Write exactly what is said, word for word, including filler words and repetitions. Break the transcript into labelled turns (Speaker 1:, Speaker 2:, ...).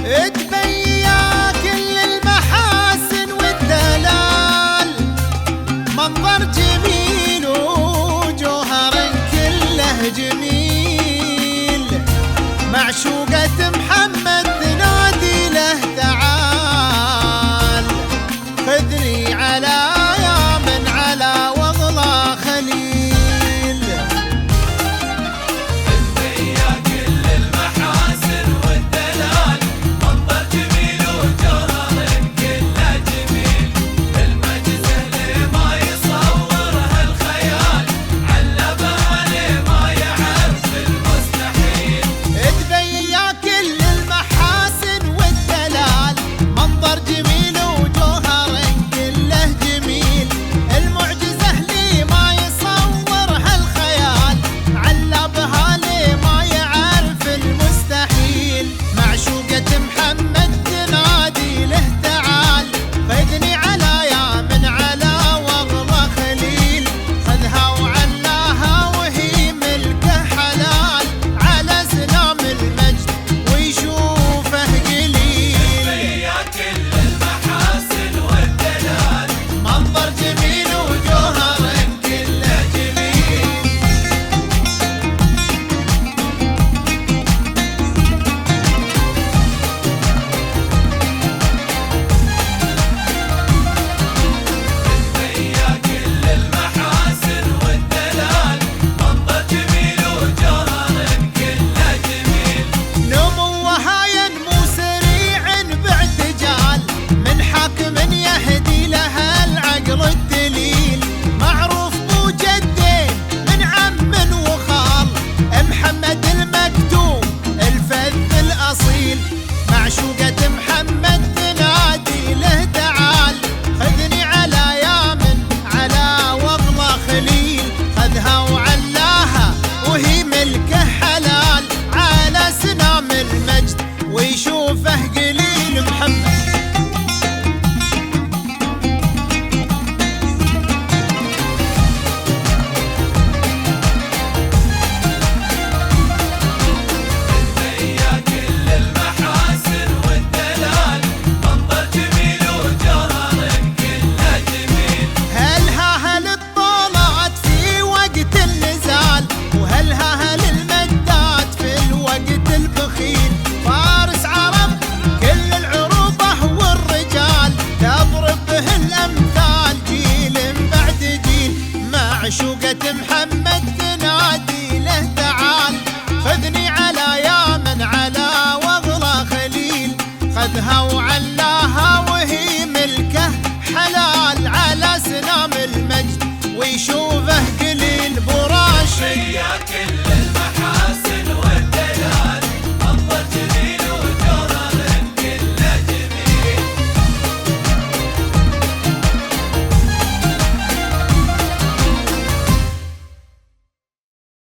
Speaker 1: تبيا كل المحاسن والدلال، منظر جميل وجوهر كله جميل، معشوقة محمد تنادي له تعال، خذني على يا من على واغلى خليل. معشوقة محمد تنادي له تعال، خذني على يامن على واغلى خليل، خذها وعلاها وهي ملكه حلال، على سنام المجد ويشوفه قليل محمد. فارس عرب كل العروبة والرجال، تضرب به الأمثال جيل بعد جيل، معشوقة محمد تنادي له تعال، خذني على يامن على واغلى خليل، خذها